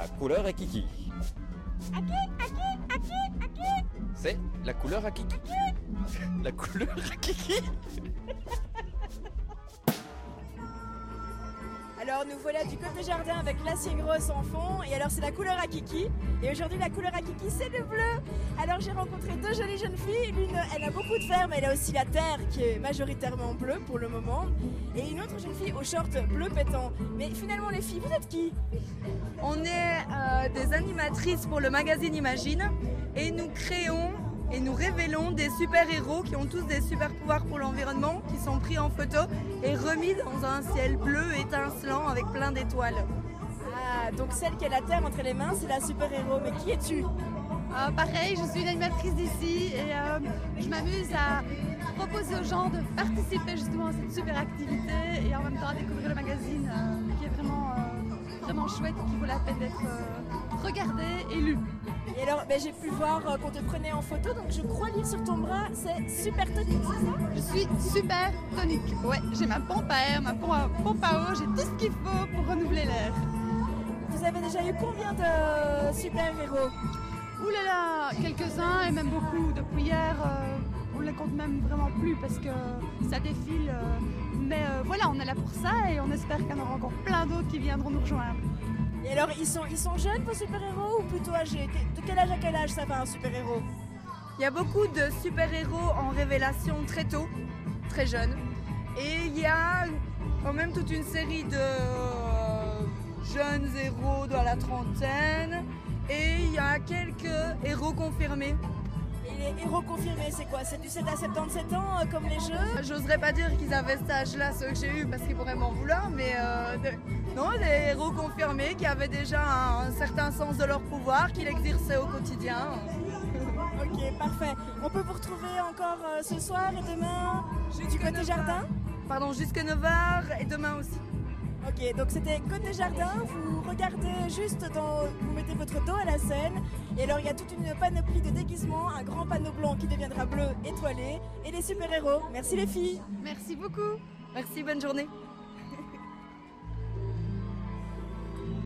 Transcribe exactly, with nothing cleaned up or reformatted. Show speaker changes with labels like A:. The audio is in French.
A: La couleur à kiki.
B: Aki, aki, aki, aki.
A: C'est la couleur à kiki. La couleur à kiki.
B: Alors nous voilà du côté jardin avec l'acier grosse en fond et alors c'est la couleur à kiki et aujourd'hui la couleur à kiki c'est le bleu. Alors j'ai rencontré deux jolies jeunes filles, l'une elle a beaucoup de fer mais elle a aussi la terre qui est majoritairement bleue pour le moment et une autre jeune fille au short bleu pétant. Mais finalement les filles vous êtes qui?
C: On est euh, des animatrices pour le magazine Imagine et nous créons et nous révélons des super-héros qui ont tous des super-pouvoirs pour l'environnement, qui sont pris en photo et remis dans un ciel bleu étincelant avec plein d'étoiles.
B: Ah, donc celle qui a la terre entre les mains, c'est la super-héros. Mais qui es-tu?
D: euh, Pareil, je suis une animatrice d'ici et euh, je m'amuse à proposer aux gens de participer justement à cette super activité et en même temps à découvrir le magazine euh, qui est vraiment, euh, vraiment chouette et qui vaut la peine d'être euh, regardé et lu.
B: Et alors, ben, j'ai pu voir euh, qu'on te prenait en photo, donc je crois lire sur ton bras, c'est super tonique, c'est ça?
D: Je suis super tonique. Ouais, j'ai ma pompe à air, ma pompe à, pompe à eau, j'ai tout ce qu'il faut pour renouveler l'air.
B: Vous avez déjà eu combien de super-héros?
D: Ouh là là, quelques-uns et même beaucoup. Depuis hier, euh, on ne les compte même vraiment plus parce que ça défile. Euh, mais euh, voilà, on est là pour ça et on espère qu'il y en aura encore plein d'autres qui viendront nous rejoindre.
B: Et alors, ils sont, ils sont jeunes vos super-héros ou plutôt âgés? De quel âge à quel âge ça va un super-héros?
C: Il y a beaucoup de super-héros en révélation très tôt, très jeunes. Et il y a quand même toute une série de euh, jeunes héros dans la trentaine. Et il y a quelques héros confirmés.
B: Et les héros confirmés, c'est quoi? C'est du sept à soixante-dix-sept ans euh, comme les jeux?
C: J'oserais pas dire qu'ils avaient cet âge-là, ceux que j'ai eu, parce qu'ils pourraient m'en vouloir, mais euh, de... non, des héros confirmés qui avaient déjà un, un certain sens de leur pouvoir, qu'ils exerçaient au quotidien.
B: Ok, parfait. On peut vous retrouver encore euh, ce soir et demain du côté jardin?
C: Pardon, jusqu'à neuf heures et demain aussi.
B: Ok, donc c'était côté jardin, vous regardez juste dans, vous mettez votre dos à la scène, et alors il y a toute une panoplie de déguisements, un grand panneau blanc qui deviendra bleu étoilé, et les super-héros. Merci les filles.
D: Merci beaucoup.
C: Merci, bonne journée.